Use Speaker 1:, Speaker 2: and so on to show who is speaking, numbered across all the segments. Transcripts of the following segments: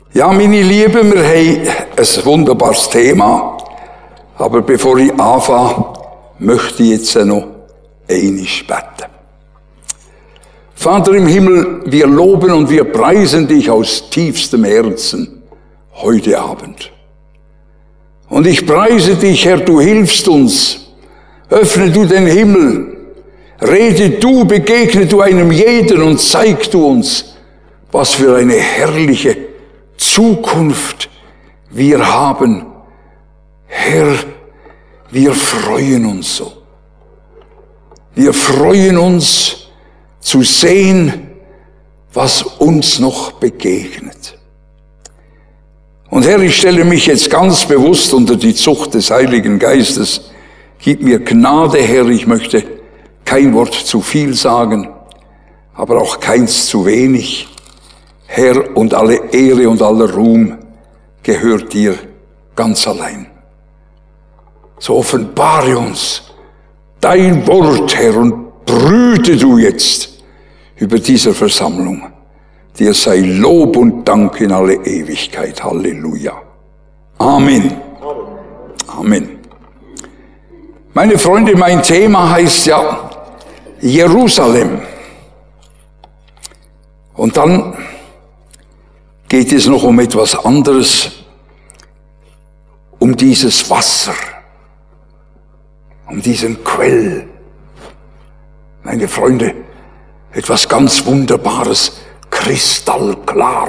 Speaker 1: Ja, meine Lieben, wir haben ein wunderbares Thema. Aber bevor ich anfange, möchte ich jetzt noch einmal beten. Vater im Himmel, wir loben und wir preisen dich aus tiefstem Herzen heute Abend. Und ich preise dich, Herr, du hilfst uns. Öffne du den Himmel. Rede du, begegne du einem jeden und zeig du uns, was für eine herrliche Zukunft wir haben. Herr, wir freuen uns so. Wir freuen uns zu sehen, was uns noch begegnet. Und Herr, ich stelle mich jetzt ganz bewusst unter die Zucht des Heiligen Geistes. Gib mir Gnade, Herr, ich möchte kein Wort zu viel sagen, aber auch keins zu wenig. Herr, und alle Ehre und aller Ruhm gehört dir ganz allein. So offenbare uns dein Wort, Herr, und brüte du jetzt über diese Versammlung. Dir sei Lob und Dank in alle Ewigkeit. Halleluja. Amen. Amen. Meine Freunde, mein Thema heißt ja Jerusalem. Und dann geht es noch um etwas anderes, um dieses Wasser, um diesen Quell. Meine Freunde, etwas ganz Wunderbares, kristallklar.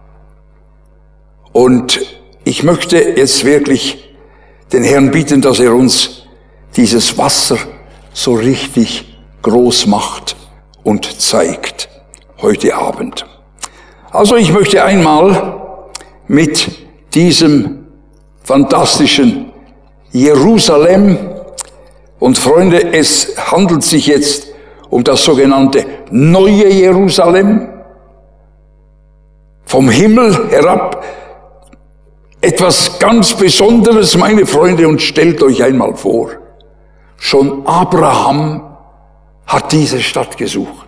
Speaker 1: Und ich möchte jetzt wirklich den Herrn bitten, dass er uns dieses Wasser so richtig groß macht und zeigt heute Abend. Also ich möchte einmal mit diesem fantastischen Jerusalem, und Freunde, es handelt sich jetzt um das sogenannte neue Jerusalem, vom Himmel herab, etwas ganz Besonderes, meine Freunde, und stellt euch einmal vor, schon Abraham hat diese Stadt gesucht.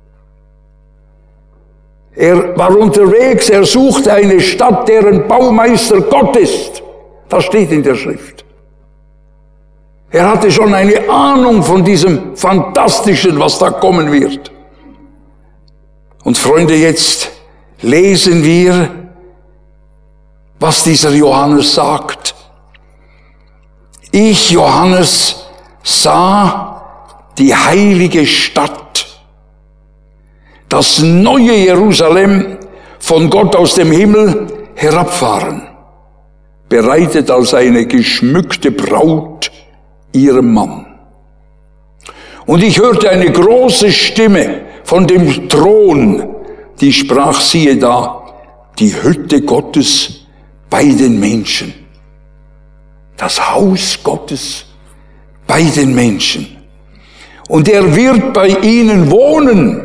Speaker 1: Er war unterwegs, er suchte eine Stadt, deren Baumeister Gott ist. Das steht in der Schrift. Er hatte schon eine Ahnung von diesem Fantastischen, was da kommen wird. Und Freunde, jetzt lesen wir, was dieser Johannes sagt. Ich, Johannes, sah die heilige Stadt, das neue Jerusalem, von Gott aus dem Himmel herabfahren, bereitet als eine geschmückte Braut ihrem Mann. Und ich hörte eine große Stimme von dem Thron, die sprach, siehe da, die Hütte Gottes bei den Menschen. Das Haus Gottes bei den Menschen. Und er wird bei ihnen wohnen.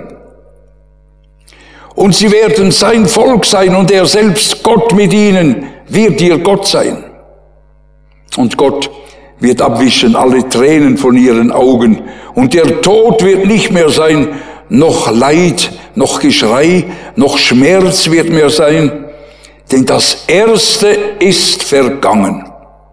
Speaker 1: Und sie werden sein Volk sein und er selbst, Gott mit ihnen, wird ihr Gott sein. Und Gott wird abwischen alle Tränen von ihren Augen. Und der Tod wird nicht mehr sein, noch Leid, noch Geschrei, noch Schmerz wird mehr sein, denn das Erste ist vergangen.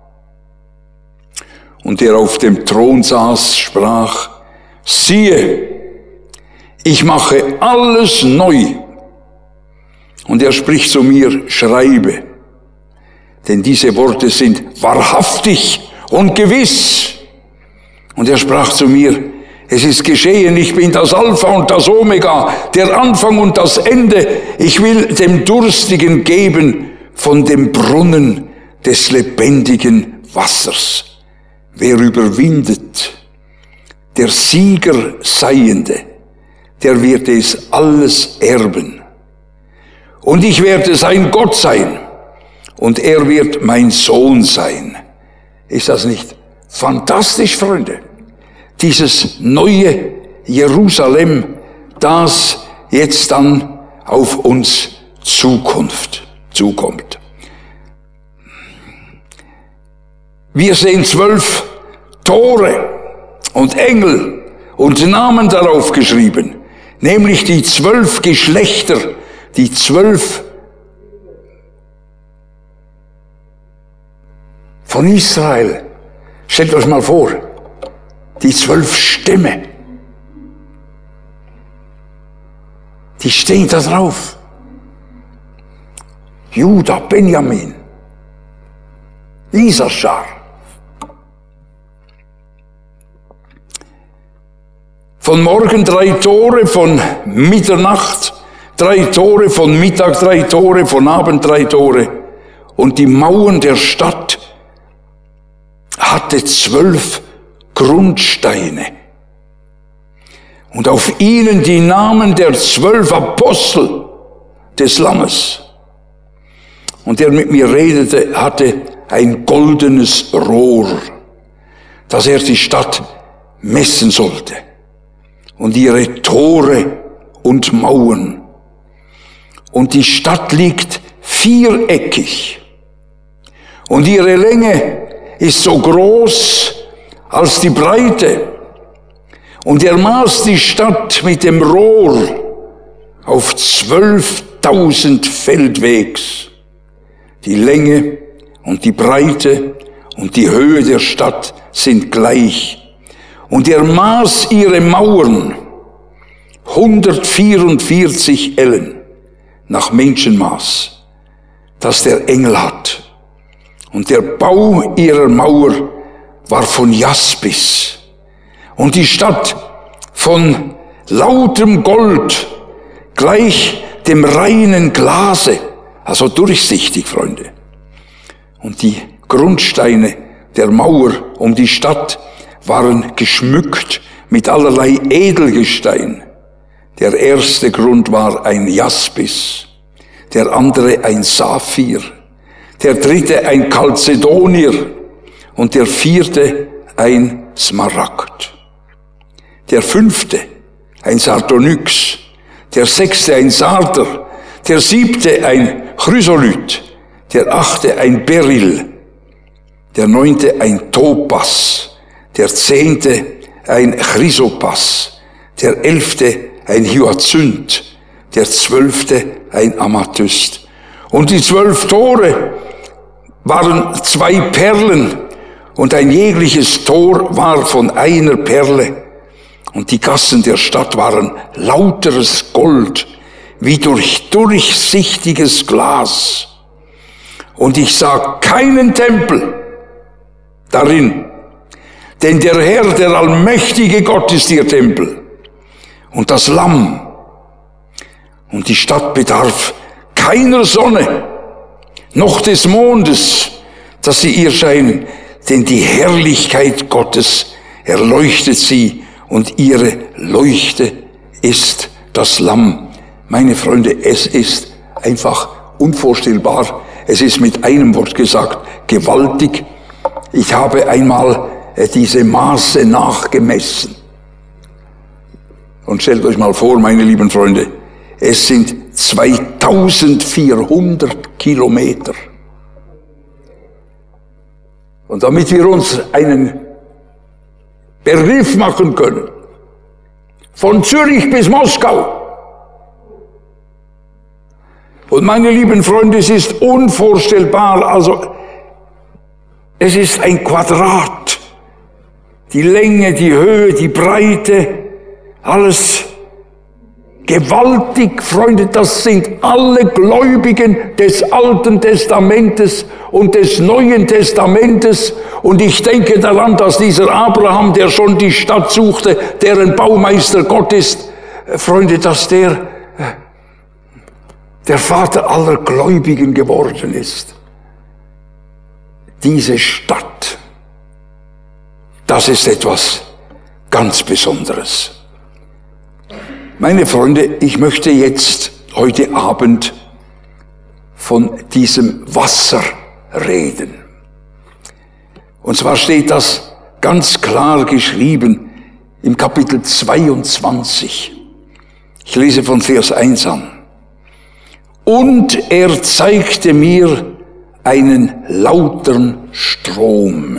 Speaker 1: Und der auf dem Thron saß, sprach, siehe, ich mache alles neu. Und er spricht zu mir, schreibe, denn diese Worte sind wahrhaftig und gewiss. Und er sprach zu mir, es ist geschehen, ich bin das Alpha und das Omega, der Anfang und das Ende. Ich will dem Durstigen geben von dem Brunnen des lebendigen Wassers. Wer überwindet, der Sieger Seiende, der wird es alles erben. Und ich werde sein Gott sein, und er wird mein Sohn sein. Ist das nicht fantastisch, Freunde? Dieses neue Jerusalem, das jetzt dann auf uns zukommt. Wir sehen 12 Tore und Engel und Namen darauf geschrieben, nämlich die 12 Geschlechter, die 12 von Israel. Stellt euch mal vor, die 12 Stämme, die stehen da drauf. Juda, Benjamin, Isaschar. Von Morgen 3 Tore, von Mitternacht 3 Tore, von Mittag 3 Tore, von Abend 3 Tore. Und die Mauern der Stadt hatte 12 Grundsteine. Und auf ihnen die Namen der 12 Apostel des Lammes. Und der mit mir redete, hatte ein goldenes Rohr, dass er die Stadt messen sollte. Und ihre Tore und Mauern. Und die Stadt liegt viereckig. Und ihre Länge ist so groß als die Breite. Und er maß die Stadt mit dem Rohr auf 12.000 Feldwegs. Die Länge und die Breite und die Höhe der Stadt sind gleich. Und er maß ihre Mauern 144 Ellen nach Menschenmaß, das der Engel hat. Und der Bau ihrer Mauer war von Jaspis. Und die Stadt von lautem Gold, gleich dem reinen Glase, also durchsichtig, Freunde. Und die Grundsteine der Mauer um die Stadt waren geschmückt mit allerlei Edelgestein. Der erste Grund war ein Jaspis, der andere ein Saphir, der dritte ein Chalcedonier und der vierte ein Smaragd. Der fünfte ein Sardonyx, der sechste ein Sarder, der siebte ein Chrysolith, der achte ein Beryl, der neunte ein Topas, der 10. ein Chrysopas, der 11. ein Hyazinth, der 12. ein Amethyst. Und die 12 Tore waren 2 Perlen und ein jegliches Tor war von einer Perle. Und die Gassen der Stadt waren lauteres Gold, wie durch durchsichtiges Glas. Und ich sah keinen Tempel darin, denn der Herr, der allmächtige Gott, ist ihr Tempel und das Lamm. Und die Stadt bedarf keiner Sonne, noch des Mondes, dass sie ihr scheinen, denn die Herrlichkeit Gottes erleuchtet sie und ihre Leuchte ist das Lamm. Meine Freunde, es ist einfach unvorstellbar. Es ist mit einem Wort gesagt, gewaltig. Ich habe einmal diese Maße nachgemessen. Und stellt euch mal vor, meine lieben Freunde, es sind 2400 Kilometer. Und damit wir uns einen Begriff machen können, von Zürich bis Moskau. Und meine lieben Freunde, es ist unvorstellbar, also es ist ein Quadrat. Die Länge, die Höhe, die Breite, alles gewaltig, Freunde, das sind alle Gläubigen des Alten Testamentes und des Neuen Testamentes. Und ich denke daran, dass dieser Abraham, der schon die Stadt suchte, deren Baumeister Gott ist, Freunde, dass der Vater aller Gläubigen geworden ist. Diese Stadt, das ist etwas ganz Besonderes. Meine Freunde, ich möchte jetzt heute Abend von diesem Wasser reden. Und zwar steht das ganz klar geschrieben im Kapitel 22. Ich lese von Vers 1 an. Und er zeigte mir einen lauteren Strom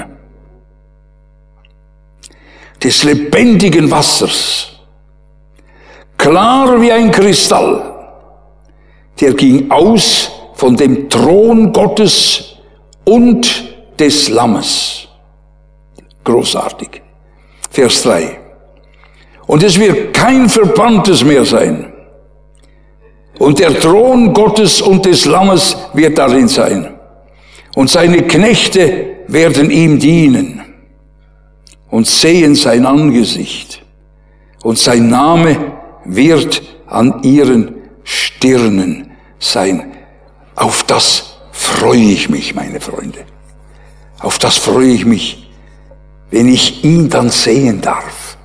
Speaker 1: des lebendigen Wassers, klar wie ein Kristall, der ging aus von dem Thron Gottes und des Lammes. Großartig. Vers 3. Und es wird kein Verbanntes mehr sein. Und der Thron Gottes und des Lammes wird darin sein. Und seine Knechte werden ihm dienen und sehen sein Angesicht. Und sein Name wird an ihren Stirnen sein. Auf das freue ich mich, meine Freunde. Auf das freue ich mich, wenn ich ihn dann sehen darf.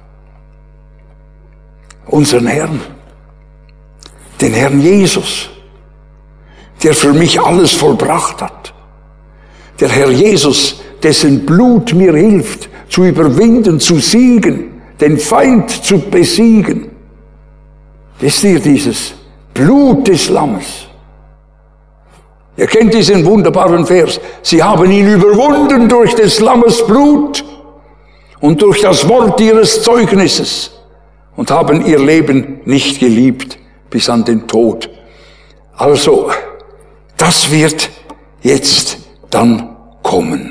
Speaker 1: Unseren Herrn, den Herrn Jesus, der für mich alles vollbracht hat. Der Herr Jesus, dessen Blut mir hilft, zu überwinden, zu siegen, den Feind zu besiegen. Wisst ihr, dieses Blut des Lammes? Ihr kennt diesen wunderbaren Vers. Sie haben ihn überwunden durch des Lammes Blut und durch das Wort ihres Zeugnisses und haben ihr Leben nicht geliebt bis an den Tod. Also, das wird jetzt dann kommen.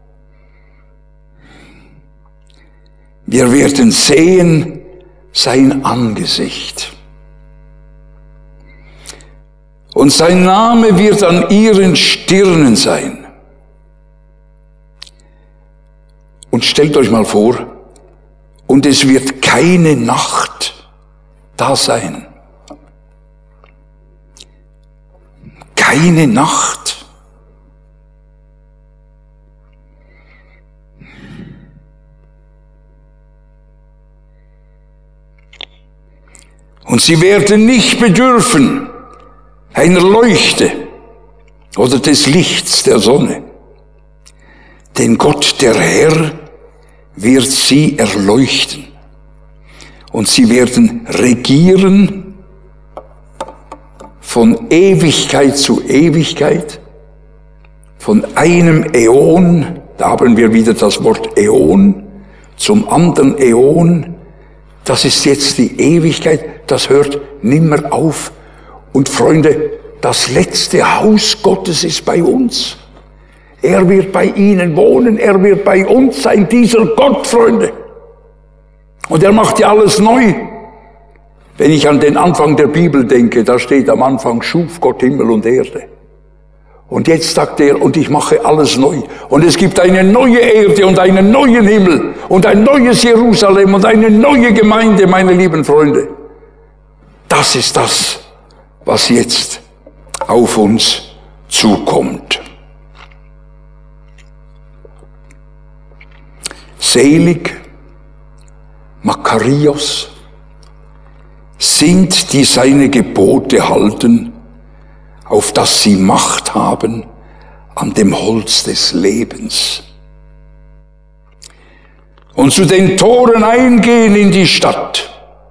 Speaker 1: Wir werden sehen sein Angesicht. Und sein Name wird an ihren Stirnen sein. Und stellt euch mal vor, und es wird keine Nacht da sein. Keine Nacht. Und sie werden nicht bedürfen einer Leuchte oder des Lichts der Sonne. Denn Gott, der Herr, wird sie erleuchten. Und sie werden regieren von Ewigkeit zu Ewigkeit, von einem Äon, da haben wir wieder das Wort Äon, zum anderen Äon. Das ist jetzt die Ewigkeit, das hört nimmer auf. Und Freunde, das letzte Haus Gottes ist bei uns. Er wird bei ihnen wohnen, er wird bei uns sein, dieser Gott, Freunde. Und er macht ja alles neu. Wenn ich an den Anfang der Bibel denke, da steht am Anfang, schuf Gott Himmel und Erde. Und jetzt sagt er, und ich mache alles neu. Und es gibt eine neue Erde und einen neuen Himmel und ein neues Jerusalem und eine neue Gemeinde, meine lieben Freunde. Das ist das, was jetzt auf uns zukommt. Selig, Makarios, sind, die seine Gebote halten, auf dass sie Macht haben an dem Holz des Lebens. Und zu den Toren eingehen in die Stadt.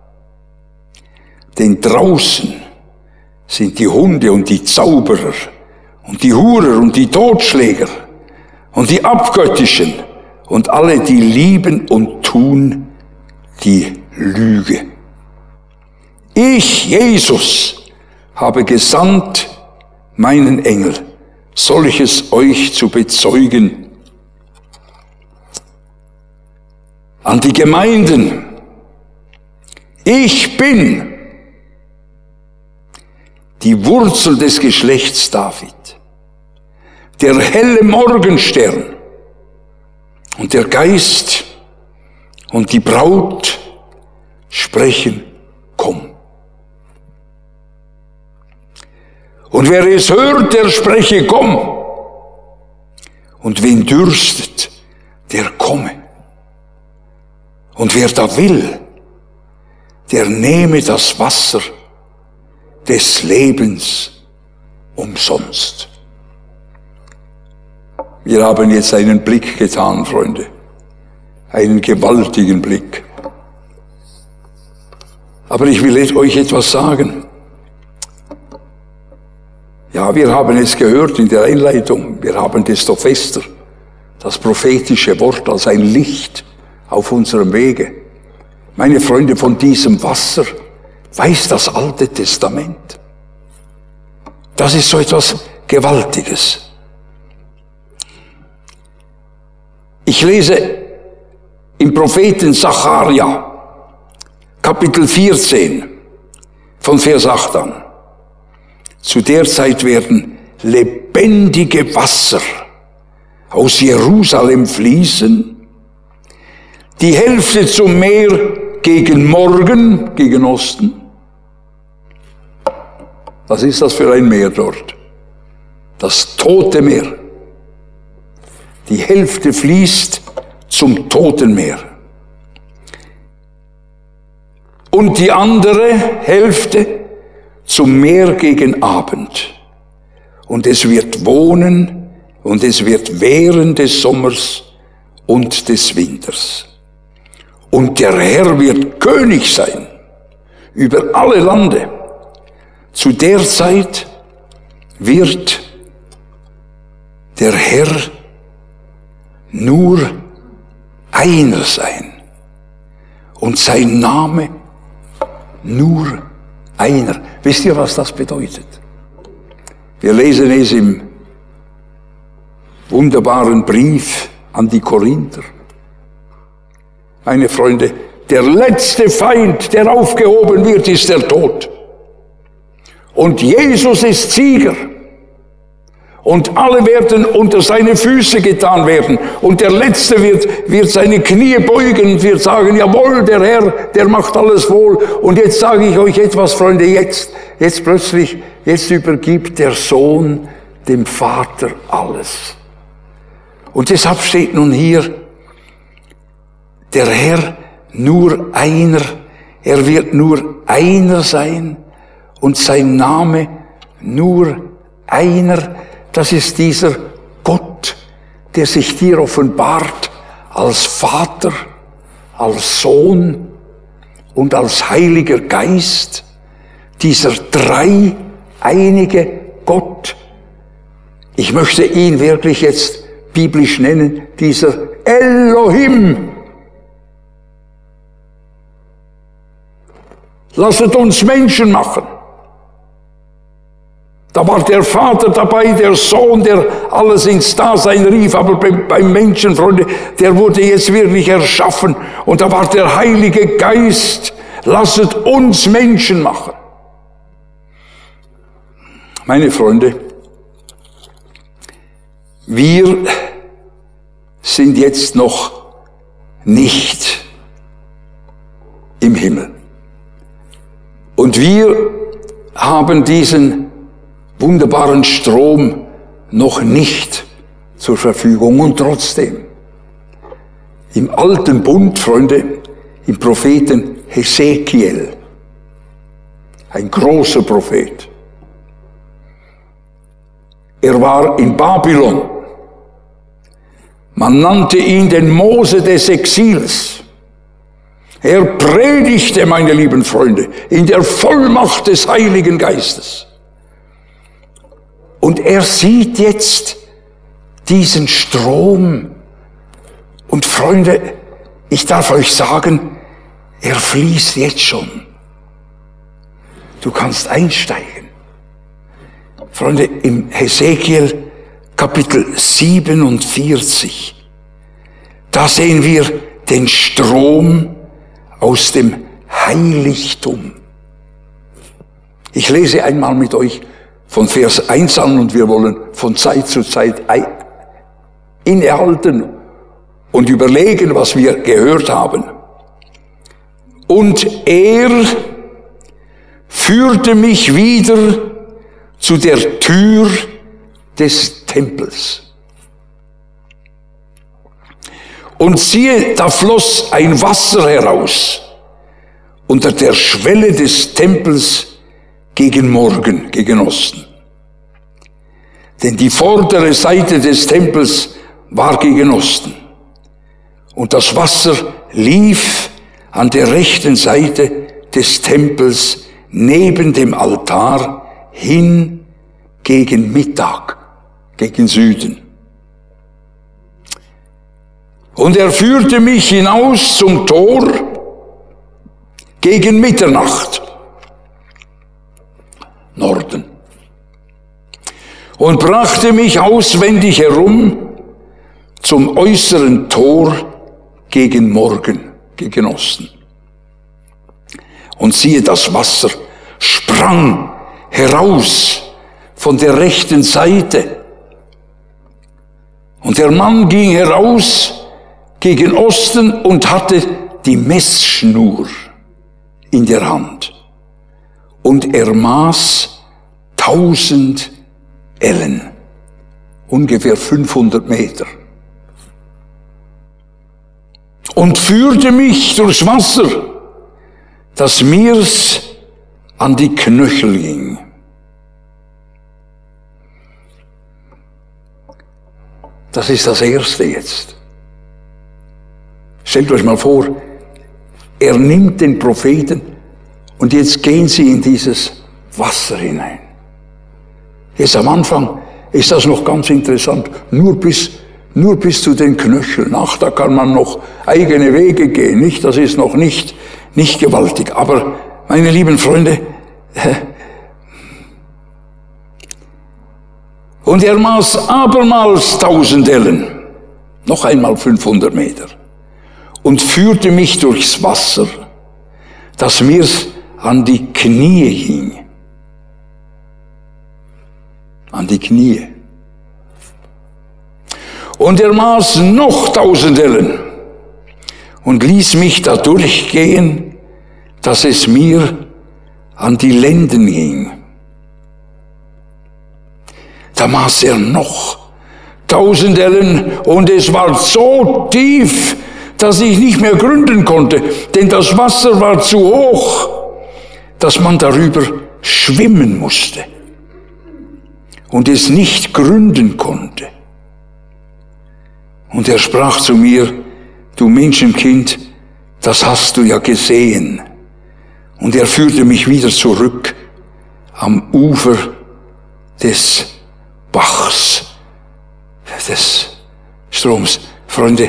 Speaker 1: Denn draußen sind die Hunde und die Zauberer und die Hurer und die Totschläger und die Abgöttischen und alle, die lieben und tun die Lüge. Ich, Jesus, habe gesandt meinen Engel, solches euch zu bezeugen. An die Gemeinden. Ich bin die Wurzel des Geschlechts David, der helle Morgenstern, und der Geist und die Braut sprechen, komm. Und wer es hört, der spreche, komm. Und wen dürstet, der komme. Und wer da will, der nehme das Wasser des Lebens umsonst. Wir haben jetzt einen Blick getan, Freunde. Einen gewaltigen Blick. Aber ich will euch etwas sagen. Ja, wir haben es gehört in der Einleitung. Wir haben desto fester das prophetische Wort als ein Licht auf unserem Wege. Meine Freunde, von diesem Wasser weiß das Alte Testament. Das ist so etwas Gewaltiges. Ich lese im Propheten Sacharja, Kapitel 14, von Vers 8 an. Zu der Zeit werden lebendige Wasser aus Jerusalem fließen, die Hälfte zum Meer gegen Morgen, gegen Osten. Was ist das für ein Meer dort? Das Tote Meer. Die Hälfte fließt zum Toten Meer. Und die andere Hälfte zum Meer gegen Abend. Und es wird wohnen und es wird während des Sommers und des Winters. Und der Herr wird König sein über alle Lande. Zu der Zeit wird der Herr nur einer sein und sein Name nur einer. Wisst ihr, was das bedeutet? Wir lesen es im wunderbaren Brief an die Korinther. Meine Freunde, der letzte Feind, der aufgehoben wird, ist der Tod. Und Jesus ist Sieger. Und alle werden unter seine Füße getan werden. Und der Letzte wird seine Knie beugen und wird sagen, jawohl, der Herr, der macht alles wohl. Und jetzt sage ich euch etwas, Freunde, jetzt plötzlich, jetzt übergibt der Sohn dem Vater alles. Und deshalb steht nun hier, der Herr nur einer, er wird nur einer sein und sein Name nur einer. Das ist dieser Gott, der sich dir offenbart als Vater, als Sohn und als Heiliger Geist. Dieser dreieinige Gott. Ich möchte ihn wirklich jetzt biblisch nennen, dieser Elohim. Lasset uns Menschen machen. Da war der Vater dabei, der Sohn, der alles ins Dasein rief, aber beim Menschen, Freunde, der wurde jetzt wirklich erschaffen. Und da war der Heilige Geist, lasset uns Menschen machen. Meine Freunde, wir sind jetzt noch nicht im Himmel. Und wir haben diesen wunderbaren Strom noch nicht zur Verfügung. Und trotzdem, im alten Bund, Freunde, im Propheten Hesekiel, ein großer Prophet, er war in Babylon. Man nannte ihn den Mose des Exils. Er predigte, meine lieben Freunde, in der Vollmacht des Heiligen Geistes. Und er sieht jetzt diesen Strom. Und Freunde, ich darf euch sagen, er fließt jetzt schon. Du kannst einsteigen. Freunde, im Hesekiel Kapitel 47, da sehen wir den Strom aus dem Heiligtum. Ich lese einmal mit euch von Vers 1 an und wir wollen von Zeit zu Zeit innehalten und überlegen, was wir gehört haben. Und er führte mich wieder zu der Tür des Tempels. Und siehe, da floss ein Wasser heraus unter der Schwelle des Tempels gegen Morgen, gegen Osten. Denn die vordere Seite des Tempels war gegen Osten. Und das Wasser lief an der rechten Seite des Tempels neben dem Altar hin gegen Mittag, gegen Süden. Und er führte mich hinaus zum Tor gegen Mitternacht, Norden, und brachte mich auswendig herum zum äußeren Tor gegen Morgen, gegen Osten. Und siehe, das Wasser sprang heraus von der rechten Seite. Und der Mann ging heraus gegen Osten und hatte die Messschnur in der Hand. Und er maß 1000 Ellen, ungefähr 500 Meter. Und führte mich durchs Wasser, dass mir's an die Knöchel ging. Das ist das Erste jetzt. Stellt euch mal vor, er nimmt den Propheten und jetzt gehen sie in dieses Wasser hinein. Jetzt am Anfang ist das noch ganz interessant, nur bis zu den Knöcheln. Ach, da kann man noch eigene Wege gehen, nicht? Das ist noch nicht gewaltig. Aber, meine lieben Freunde, und er maß abermals 1000 Ellen, noch einmal 500 Meter, und führte mich durchs Wasser, dass mir's an die Knie ging. An die Knie. Und er maß noch 1000 Ellen und ließ mich da durchgehen, dass es mir an die Lenden ging. Da maß er noch 1000 Ellen und es war so tief, dass ich nicht mehr gründen konnte, denn das Wasser war zu hoch, dass man darüber schwimmen musste und es nicht gründen konnte. Und er sprach zu mir, du Menschenkind, das hast du ja gesehen. Und er führte mich wieder zurück am Ufer des Bachs, des Stroms. Freunde,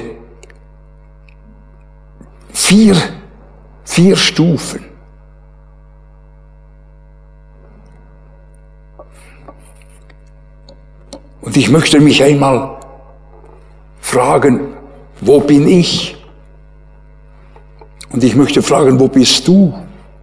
Speaker 1: vier Stufen. Und ich möchte mich einmal fragen, wo bin ich? Und ich möchte fragen, wo bist du?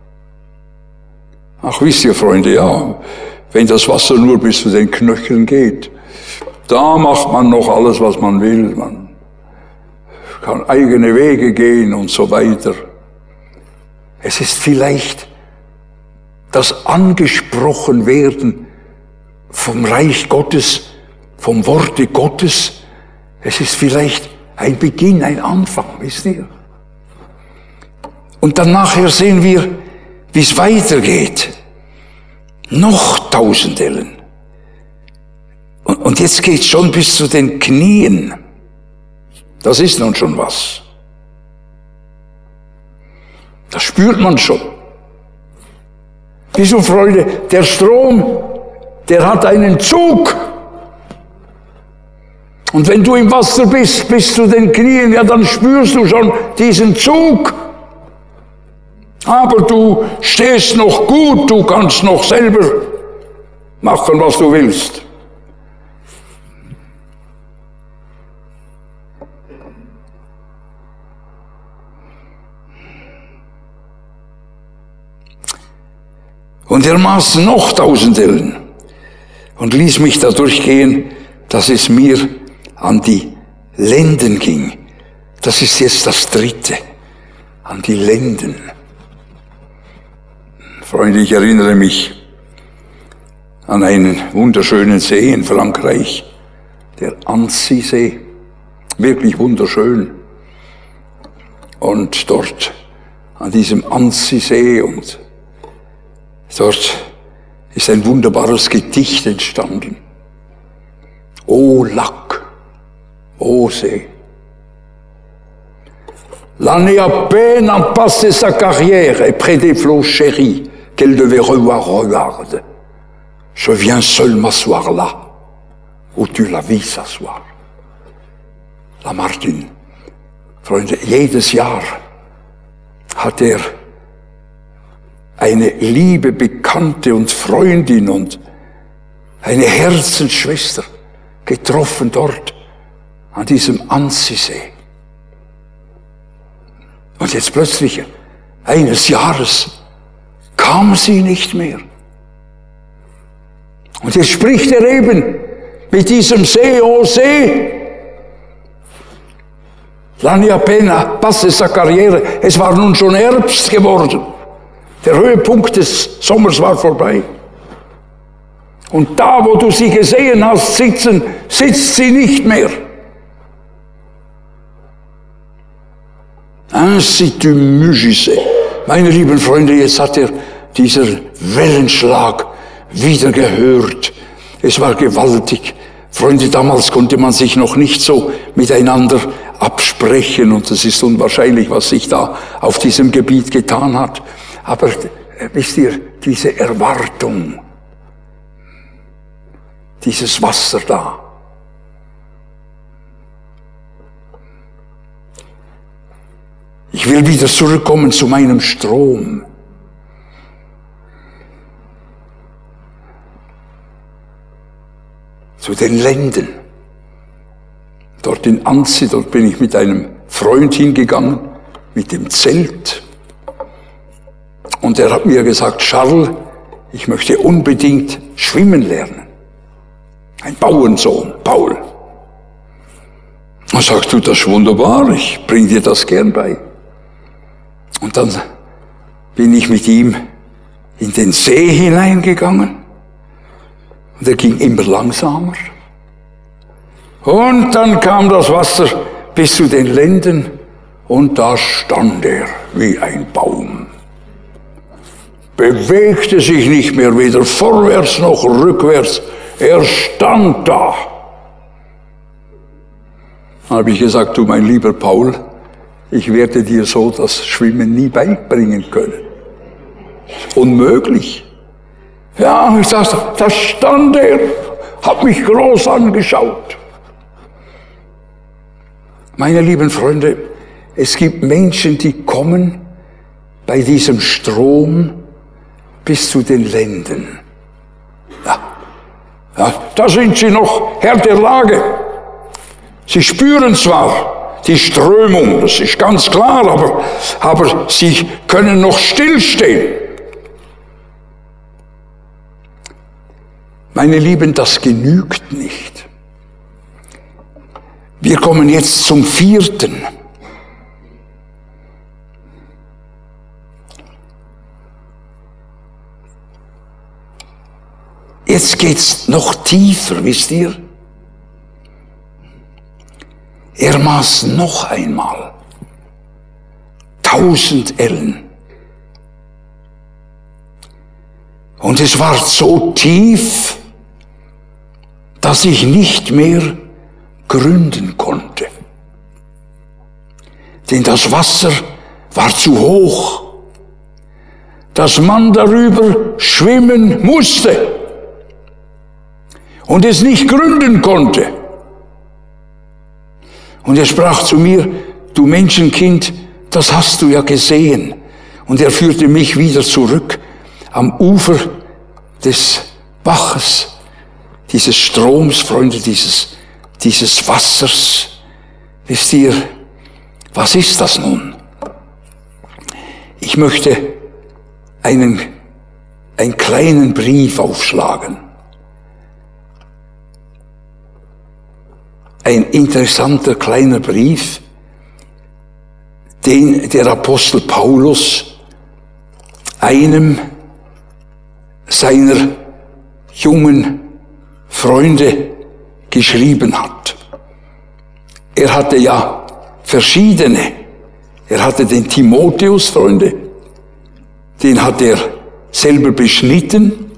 Speaker 1: Ach, wisst ihr, Freunde, ja, wenn das Wasser nur bis zu den Knöcheln geht, da macht man noch alles, was man will. Man kann eigene Wege gehen und so weiter. Es ist vielleicht das Angesprochenwerden vom Reich Gottes, vom Worte Gottes. Es ist vielleicht ein Beginn, ein Anfang, wisst ihr? Und dann nachher sehen wir, wie es weitergeht. Noch 1000 Ellen. Und jetzt geht es schon bis zu den Knien. Das ist nun schon was. Das spürt man schon. Wieso, Freunde? Der Strom, der hat einen Zug. Und wenn du im Wasser bist, bis zu den Knien, ja, dann spürst du schon diesen Zug. Aber du stehst noch gut, du kannst noch selber machen, was du willst. Und er maß noch 1000 Ellen und ließ mich da durchgehen, dass es mir an die Lenden ging. Das ist jetzt das Dritte, an die Lenden. Freunde, ich erinnere mich an einen wunderschönen See in Frankreich, der Annecy-See, wirklich wunderschön. Und dort, an diesem Annecy-See, und dort ist ein wunderbares Gedicht entstanden. O Lac, ô See. L'année à peine a passé sa carrière et près des flots chéris qu'elle devait revoir, regarde. Je viens seul m'asseoir là, où tu la vis s'asseoir. Lamartine. Freunde, jedes Jahr hat er eine liebe Bekannte und Freundin und eine Herzensschwester getroffen dort, an diesem Anzisee. Und jetzt plötzlich, eines Jahres, kam sie nicht mehr. Und jetzt spricht er eben mit diesem See, oh See, l'anni appena passa sa carriera. Es war nun schon Herbst geworden. Der Höhepunkt des Sommers war vorbei. Und da, wo du sie gesehen hast sitzen, sitzt sie nicht mehr. Ainsi tu mugissais. Meine lieben Freunde, jetzt hat er dieser Wellenschlag wieder gehört. Es war gewaltig. Freunde, damals konnte man sich noch nicht so miteinander absprechen und es ist unwahrscheinlich, was sich da auf diesem Gebiet getan hat. Aber wisst ihr, diese Erwartung, dieses Wasser da. Ich will wieder zurückkommen zu meinem Strom. Zu den Lenden. Dort in Anzi, dort bin ich mit einem Freund hingegangen, mit dem Zelt. Und er hat mir gesagt, Charles, ich möchte unbedingt schwimmen lernen. Ein Bauernsohn, Paul. Und sagst du, das ist wunderbar, ich bring dir das gern bei. Und dann bin ich mit ihm in den See hineingegangen. Und er ging immer langsamer. Und dann kam das Wasser bis zu den Lenden und da stand er wie ein Baum. Bewegte sich nicht mehr, weder vorwärts noch rückwärts. Er stand da. Dann habe ich gesagt, du mein lieber Paul, ich werde dir so das Schwimmen nie beibringen können. Unmöglich. Ja, ich sagte, da stand er, hat mich groß angeschaut. Meine lieben Freunde, es gibt Menschen, die kommen bei diesem Strom bis zu den Lenden. Ja, da sind sie noch Herr der Lage. Sie spüren zwar die Strömung, das ist ganz klar, aber sie können noch stillstehen. Meine Lieben, das genügt nicht. Wir kommen jetzt zum 4. Jetzt geht's noch tiefer, wisst ihr? Er maß noch einmal 1000 Ellen. Und es war so tief, dass ich nicht mehr gründen konnte. Denn das Wasser war zu hoch, dass man darüber schwimmen musste und es nicht gründen konnte. Und er sprach zu mir, du Menschenkind, das hast du ja gesehen. Und er führte mich wieder zurück am Ufer des Baches, dieses Stroms, Freunde, dieses Wassers. Wisst ihr, was ist das nun? Ich möchte einen kleinen Brief aufschlagen. Ein interessanter kleiner Brief, den der Apostel Paulus einem seiner jungen Freunde geschrieben hat. Er hatte ja verschiedene. Er hatte den Timotheus, Freunde, den hat er selber beschnitten,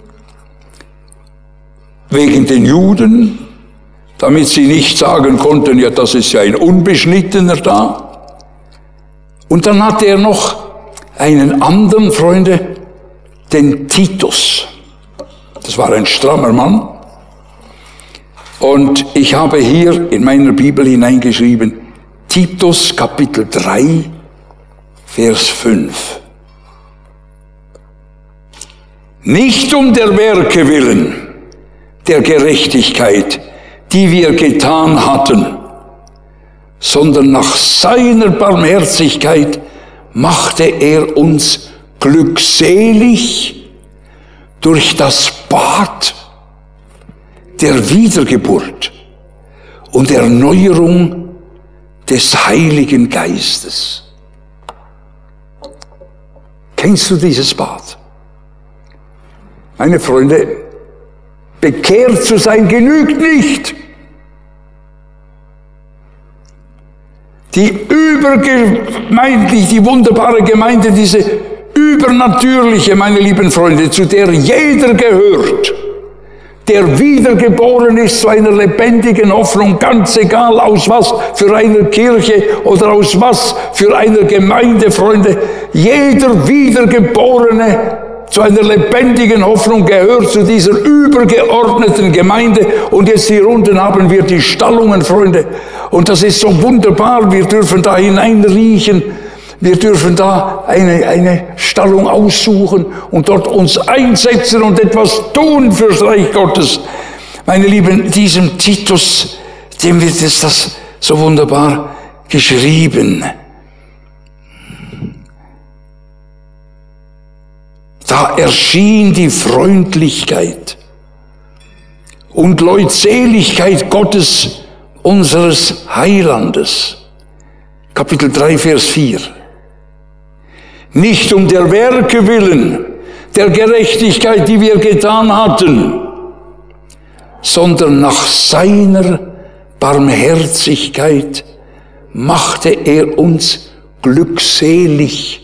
Speaker 1: wegen den Juden, damit sie nicht sagen konnten, ja, das ist ja ein Unbeschnittener da. Und dann hatte er noch einen anderen, Freunde, den Titus. Das war ein strammer Mann. Und ich habe hier in meiner Bibel hineingeschrieben, Titus Kapitel 3, Vers 5. Nicht um der Werke willen, der Gerechtigkeit, die wir getan hatten, sondern nach seiner Barmherzigkeit machte er uns glückselig durch das Bad der Wiedergeburt und Erneuerung des Heiligen Geistes. Kennst du dieses Bad? Meine Freunde, bekehrt zu sein genügt nicht. Die wunderbare Gemeinde, diese übernatürliche, meine lieben Freunde, zu der jeder gehört, der wiedergeboren ist zu einer lebendigen Hoffnung, ganz egal aus was für einer Kirche oder aus was für einer Gemeinde, Freunde. Jeder Wiedergeborene zu einer lebendigen Hoffnung gehört zu dieser übergeordneten Gemeinde. Und jetzt hier unten haben wir die Stallungen, Freunde. Und das ist so wunderbar. Wir dürfen da hineinriechen. Wir dürfen da eine Stallung aussuchen und dort uns einsetzen und etwas tun fürs Reich Gottes. Meine Lieben, diesem Titus, dem wird jetzt das so wunderbar geschrieben. Da erschien die Freundlichkeit und Leutseligkeit Gottes, unseres Heilandes. Kapitel 3, Vers 4. Nicht um der Werke willen, der Gerechtigkeit, die wir getan hatten, sondern nach seiner Barmherzigkeit machte er uns glückselig.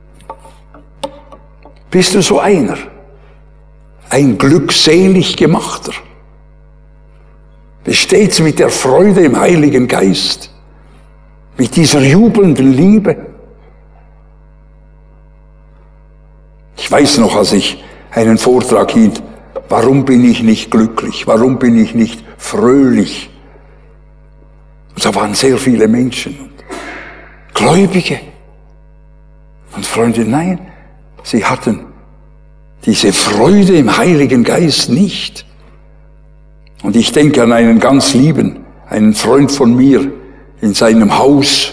Speaker 1: Bist du so einer? Ein glückselig Gemachter? Besteht's mit der Freude im Heiligen Geist? Mit dieser jubelnden Liebe? Ich weiß noch, als ich einen Vortrag hielt, warum bin ich nicht glücklich? Warum bin ich nicht fröhlich? Und da waren sehr viele Menschen, Gläubige. Und Freunde, nein, sie hatten diese Freude im Heiligen Geist nicht. Und ich denke an einen ganz lieben, einen Freund von mir in seinem Haus.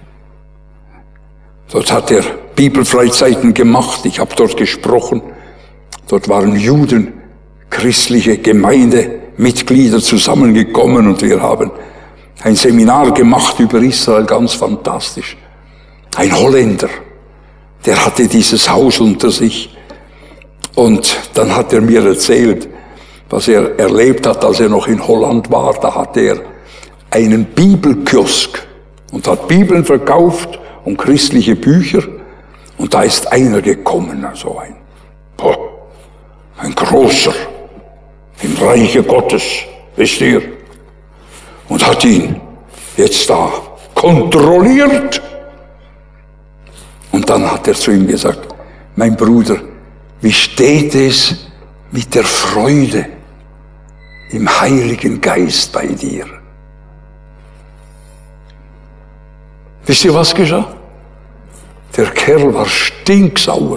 Speaker 1: Dort hat er Bibelfreizeiten gemacht. Ich habe dort gesprochen. Dort waren Juden, christliche Gemeindemitglieder zusammengekommen und wir haben ein Seminar gemacht über Israel, ganz fantastisch. Ein Holländer, der hatte dieses Haus unter sich. Und dann hat er mir erzählt, was er erlebt hat, als er noch in Holland war. Da hatte er einen Bibelkiosk und hat Bibeln verkauft und christliche Bücher. Und da ist einer gekommen, also ein großer, im Reiche Gottes, wisst ihr, und hat ihn jetzt da kontrolliert. Und dann hat er zu ihm gesagt, mein Bruder, wie steht es mit der Freude im Heiligen Geist bei dir? Wisst ihr, was geschah? Der Kerl war stinksauer.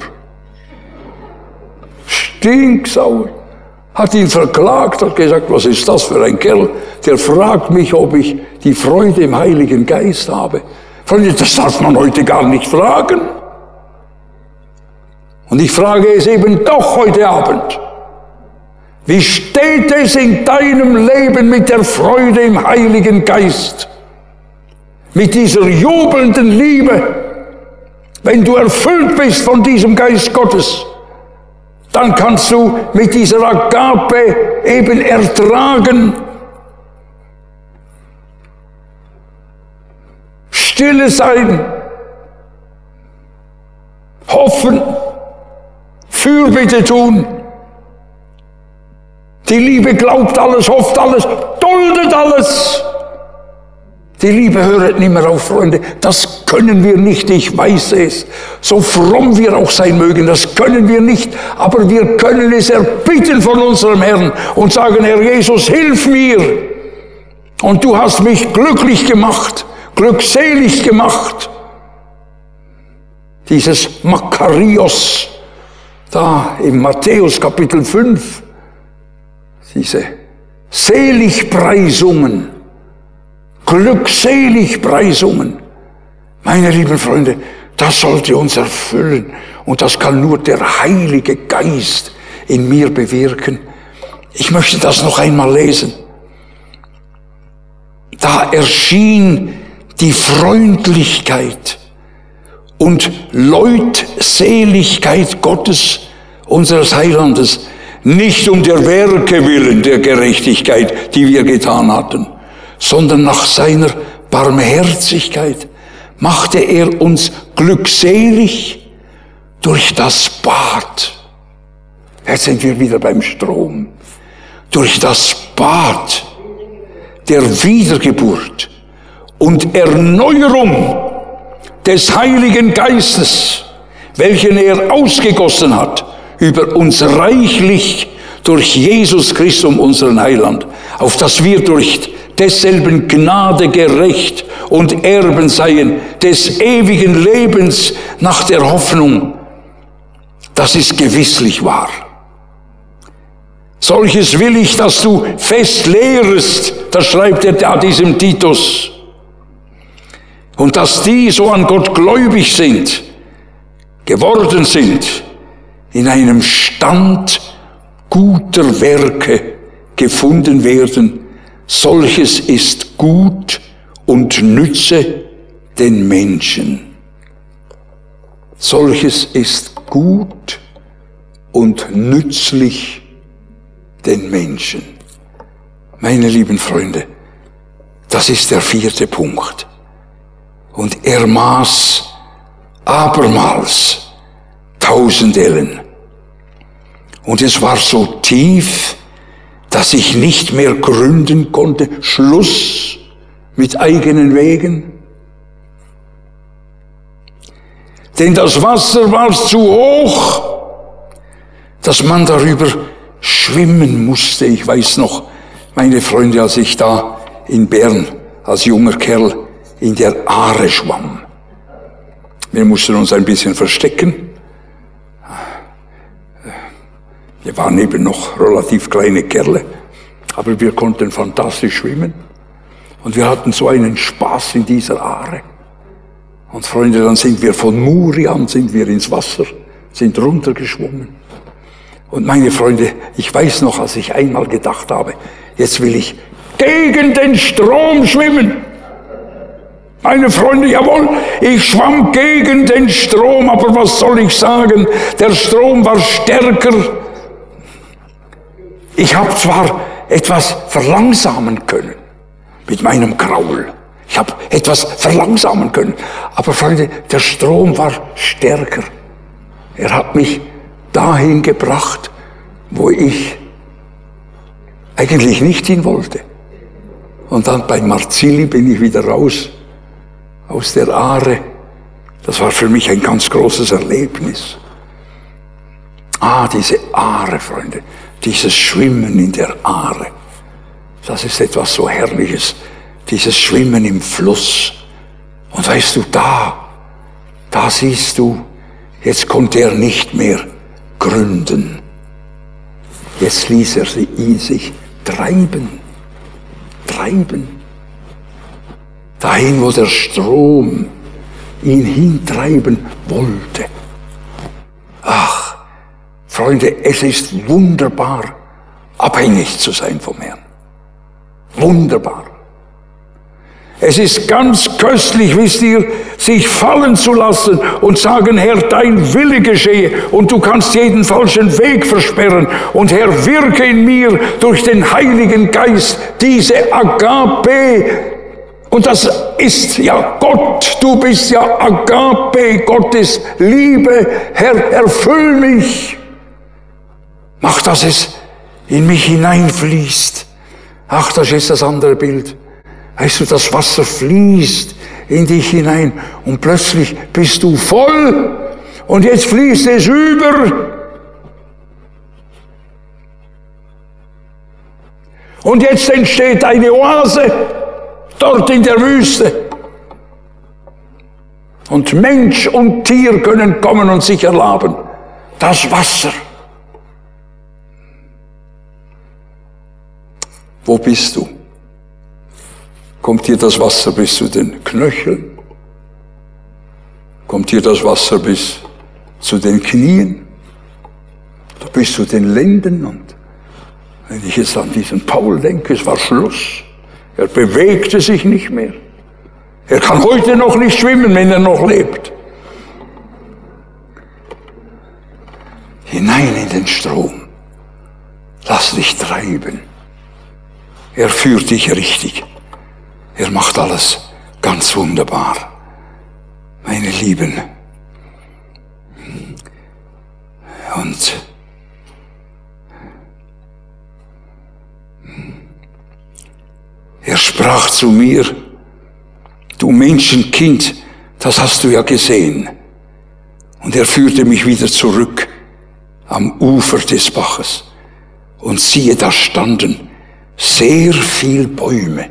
Speaker 1: Stinksauer. Hat ihn verklagt, hat gesagt, was ist das für ein Kerl? Der fragt mich, ob ich die Freude im Heiligen Geist habe. Freunde, das darf man heute gar nicht fragen. Und ich frage es eben doch heute Abend. Wie steht es in deinem Leben mit der Freude im Heiligen Geist? Mit dieser jubelnden Liebe? Wenn du erfüllt bist von diesem Geist Gottes, dann kannst du mit dieser Agape eben ertragen. Stille sein, hoffen, Fürbitte tun. Die Liebe glaubt alles, hofft alles, duldet alles. Die Liebe hört nicht mehr auf, Freunde. Das können wir nicht, ich weiß es. So fromm wir auch sein mögen, das können wir nicht. Aber wir können es erbitten von unserem Herrn und sagen, Herr Jesus, hilf mir. Und du hast mich glücklich gemacht, glückselig gemacht. Dieses Makarios, da im Matthäus Kapitel 5, diese Seligpreisungen, Glückseligpreisungen. Meine lieben Freunde, das sollte uns erfüllen. Und das kann nur der Heilige Geist in mir bewirken. Ich möchte das noch einmal lesen. Da erschien die Freundlichkeit und Leutseligkeit Gottes, unseres Heilandes, nicht um der Werke willen der Gerechtigkeit, die wir getan hatten, sondern nach seiner Barmherzigkeit machte er uns glückselig durch das Bad. Jetzt sind wir wieder beim Strom. Durch das Bad der Wiedergeburt und Erneuerung des Heiligen Geistes, welchen er ausgegossen hat, über uns reichlich durch Jesus Christus, unseren Heiland, auf dass wir durch desselben Gnade gerecht und Erben seien des ewigen Lebens nach der Hoffnung, dass es gewisslich wahr. Solches will ich, dass du fest lehrest, das schreibt er da diesem Titus, und dass die so an Gott gläubig sind, geworden sind, in einem Stand guter Werke gefunden werden. Solches ist gut und nütze den Menschen. Solches ist gut und nützlich den Menschen. Meine lieben Freunde, das ist der 4. Punkt. Und er maß abermals 1000 Ellen. Und es war so tief, dass ich nicht mehr gründen konnte. Schluss mit eigenen Wegen. Denn das Wasser war zu hoch, dass man darüber schwimmen musste. Ich weiß noch, meine Freunde, als ich da in Bern als junger Kerl in der Aare schwamm. Wir mussten uns ein bisschen verstecken. Wir waren eben noch relativ kleine Kerle, aber wir konnten fantastisch schwimmen. Und wir hatten so einen Spaß in dieser Aare. Und Freunde, dann sind wir von Muri an, sind wir ins Wasser, sind runtergeschwommen. Und meine Freunde, ich weiß noch, als ich einmal gedacht habe, jetzt will ich gegen den Strom schwimmen. Meine Freunde, jawohl, ich schwamm gegen den Strom, aber was soll ich sagen? Der Strom war stärker. Ich habe zwar etwas verlangsamen können mit meinem Kraul. Ich habe etwas verlangsamen können. Aber Freunde, der Strom war stärker. Er hat mich dahin gebracht, wo ich eigentlich nicht hin wollte. Und dann bei Marzili bin ich wieder raus aus der Aare. Das war für mich ein ganz großes Erlebnis. Diese Aare, Freunde. Dieses Schwimmen in der Aare. Das ist etwas so Herrliches. Dieses Schwimmen im Fluss. Und weißt du, da siehst du, jetzt konnte er nicht mehr gründen. Jetzt ließ er sich treiben. Dahin, wo der Strom ihn hintreiben wollte. Ach, Freunde, es ist wunderbar, abhängig zu sein vom Herrn. Wunderbar. Es ist ganz köstlich, wisst ihr, sich fallen zu lassen und sagen, Herr, dein Wille geschehe und du kannst jeden falschen Weg versperren und Herr, wirke in mir durch den Heiligen Geist diese Agape. Und das ist ja Gott, du bist ja Agape, Gottes Liebe, Herr, erfüll mich. Mach, dass es in mich hineinfließt. Ach, das ist das andere Bild. Weißt du, das Wasser fließt in dich hinein und plötzlich bist du voll und jetzt fließt es über. Und jetzt entsteht eine Oase dort in der Wüste. Und Mensch und Tier können kommen und sich erlaben. Das Wasser. Wo bist du? Kommt dir das Wasser bis zu den Knöcheln? Kommt dir das Wasser bis zu den Knien? Oder bis zu den Lenden? Und wenn ich jetzt an diesen Paul denke, es war Schluss. Er bewegte sich nicht mehr. Er kann heute noch nicht schwimmen, wenn er noch lebt. Hinein in den Strom. Lass dich treiben. Er führt dich richtig. Er macht alles ganz wunderbar. Meine Lieben. Und er sprach zu mir, du Menschenkind, das hast du ja gesehen. Und er führte mich wieder zurück am Ufer des Baches. Und siehe, da standen sehr viel Bäume.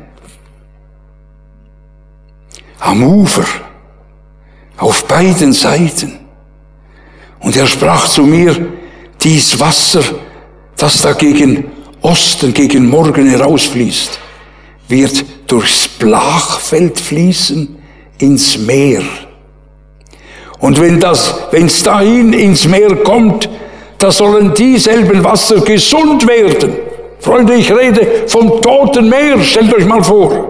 Speaker 1: Am Ufer, auf beiden Seiten. Und er sprach zu mir, dies Wasser, das da gegen Osten, gegen Morgen herausfließt, wird durchs Blachfeld fließen ins Meer. Und wenn es dahin ins Meer kommt, da sollen dieselben Wasser gesund werden. Freunde, ich rede vom toten Meer, stellt euch mal vor.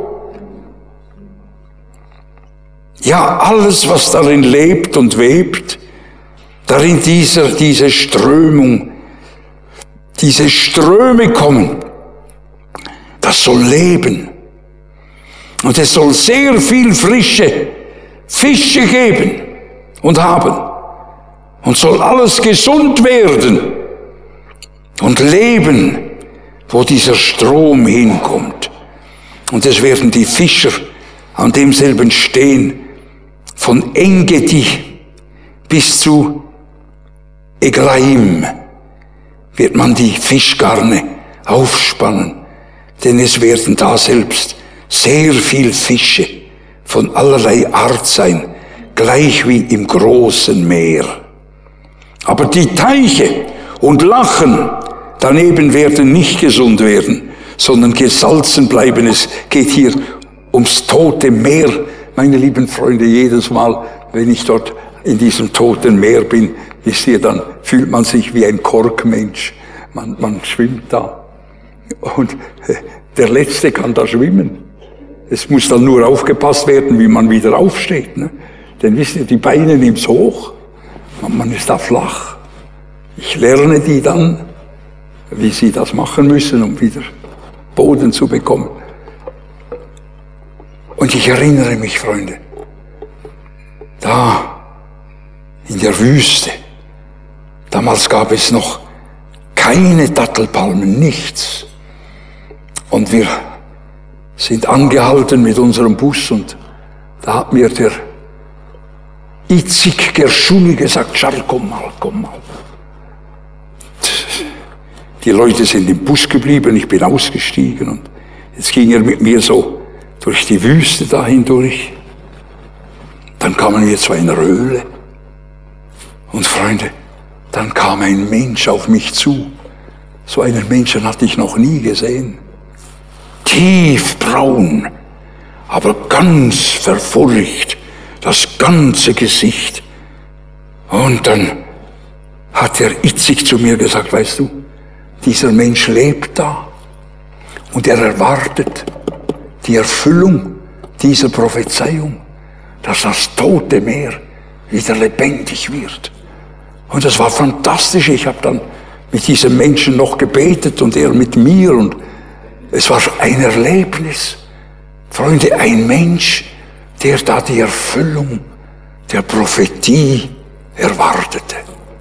Speaker 1: Ja, alles, was darin lebt und webt, darin diese Strömung, diese Ströme kommen, das soll leben. Und es soll sehr viel frische Fische geben und haben. Und soll alles gesund werden und leben, wo dieser Strom hinkommt. Und es werden die Fischer an demselben stehen, von Engedi bis zu Eglaim wird man die Fischgarne aufspannen, denn es werden da selbst sehr viel Fische von allerlei Art sein, gleich wie im großen Meer. Aber die Teiche und Lachen daneben werden nicht gesund werden, sondern gesalzen bleiben. Es geht hier ums tote Meer. Meine lieben Freunde, jedes Mal, wenn ich dort in diesem toten Meer bin, wisst ihr, dann fühlt man sich wie ein Korkmensch. Man schwimmt da. Und der Letzte kann da schwimmen. Es muss dann nur aufgepasst werden, wie man wieder aufsteht. Ne? Denn wisst ihr, die Beine nimmt's hoch. Man ist da flach. Ich lerne die dann, wie sie das machen müssen, um wieder Boden zu bekommen. Und ich erinnere mich, Freunde, da in der Wüste, damals gab es noch keine Dattelpalmen, nichts. Und wir sind angehalten mit unserem Bus und da hat mir der Itzik Gershuni gesagt, Charles, komm mal. Die Leute sind im Bus geblieben, ich bin ausgestiegen und jetzt ging er mit mir so durch die Wüste da hindurch. Dann kamen wir zu einer Höhle. Und Freunde, dann kam ein Mensch auf mich zu. So einen Menschen hatte ich noch nie gesehen. Tiefbraun, aber ganz verfurcht, das ganze Gesicht. Und dann hat der Itzik zu mir gesagt, weißt du, dieser Mensch lebt da und er erwartet die Erfüllung dieser Prophezeiung, dass das tote Meer wieder lebendig wird. Und das war fantastisch. Ich habe dann mit diesem Menschen noch gebetet und er mit mir und es war ein Erlebnis. Freunde, ein Mensch, der da die Erfüllung der Prophetie erwartete.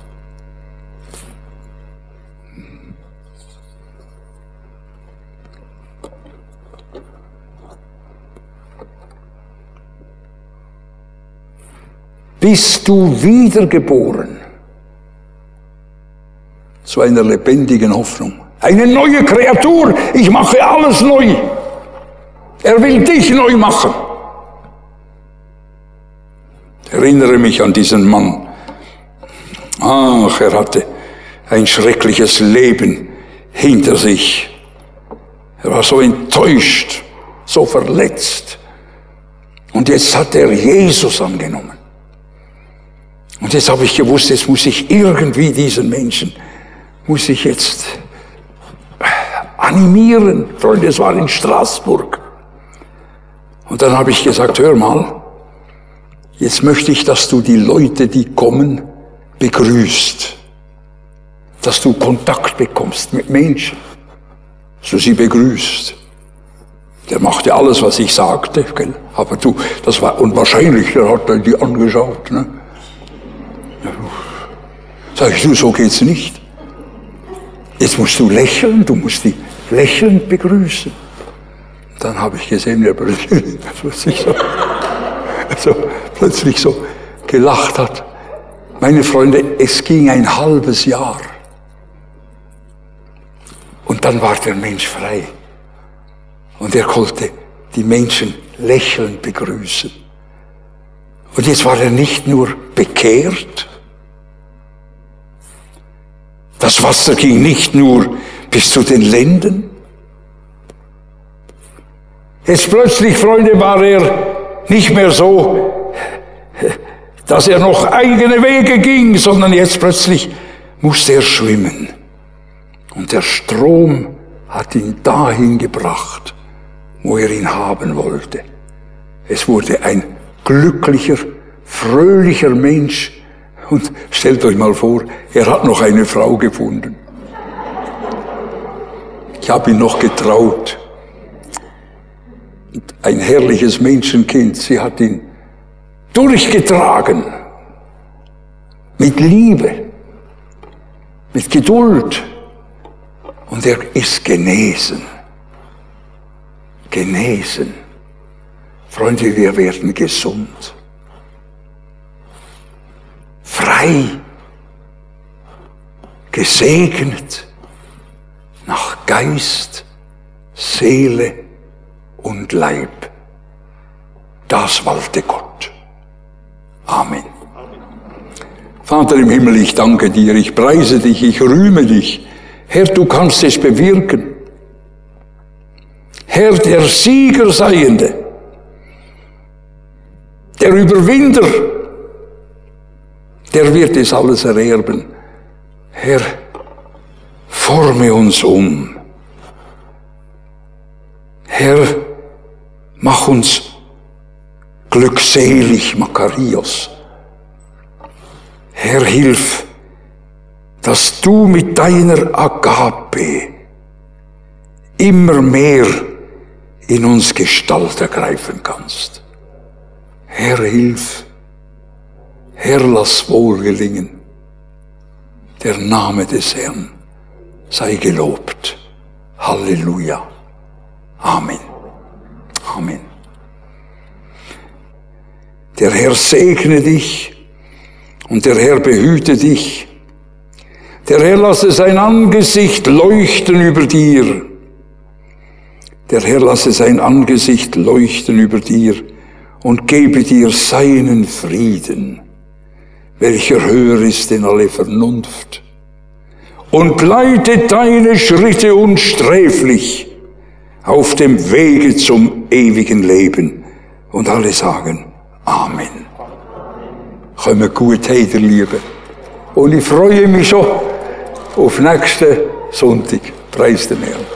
Speaker 1: Bist du wiedergeboren zu einer lebendigen Hoffnung? Eine neue Kreatur, ich mache alles neu. Er will dich neu machen. Ich erinnere mich an diesen Mann. Ach, er hatte ein schreckliches Leben hinter sich. Er war so enttäuscht so verletzt. Und jetzt hat er Jesus angenommen. Und jetzt habe ich gewusst, jetzt muss ich irgendwie diesen Menschen, muss ich jetzt animieren. Freunde, es war in Straßburg. Und dann habe ich gesagt, hör mal, jetzt möchte ich, dass du die Leute, die kommen, begrüßt. Dass du Kontakt bekommst mit Menschen. Dass du sie begrüßt. Der machte alles, was ich sagte, gell? Aber du, das war, und wahrscheinlich, der hat die angeschaut, ne? Sag ich, du, so geht's nicht. Jetzt musst du lächeln, du musst die lächelnd begrüßen. Dann habe ich gesehen, der plötzlich so gelacht hat. Meine Freunde, es ging ein halbes Jahr. Und dann war der Mensch frei. Und er konnte die Menschen lächelnd begrüßen. Und jetzt war er nicht nur bekehrt. Das Wasser ging nicht nur bis zu den Lenden. Jetzt plötzlich, Freunde, war er nicht mehr so, dass er noch eigene Wege ging, sondern jetzt plötzlich musste er schwimmen. Und der Strom hat ihn dahin gebracht, wo er ihn haben wollte. Es wurde ein glücklicher, fröhlicher Mensch. Und stellt euch mal vor, er hat noch eine Frau gefunden. Ich habe ihn noch getraut. Ein herrliches Menschenkind, sie hat ihn durchgetragen. Mit Liebe, mit Geduld. Und er ist genesen. Genesen. Freunde, wir werden gesund. Frei, gesegnet, nach Geist, Seele und Leib. Das walte Gott. Amen. Vater im Himmel, ich danke dir, ich preise dich, ich rühme dich. Herr, du kannst es bewirken. Herr, der Siegerseiende, der Überwinder, der wird es alles ererben. Herr, forme uns um. Herr, mach uns glückselig, Makarios. Herr, hilf, dass du mit deiner Agape immer mehr in uns Gestalt ergreifen kannst. Herr, hilf. Herr, lass wohl gelingen. Der Name des Herrn sei gelobt. Halleluja. Amen. Amen. Der Herr segne dich und der Herr behüte dich. Der Herr lasse sein Angesicht leuchten über dir. Der Herr lasse sein Angesicht leuchten über dir und gebe dir seinen Frieden, welcher höher ist denn alle Vernunft, und leite deine Schritte unsträflich auf dem Wege zum ewigen Leben. Und alle sagen Amen. Kommen gut heim, ihr Lieben. Und ich freue mich schon auf nächsten Sonntag. Preis den Herrn.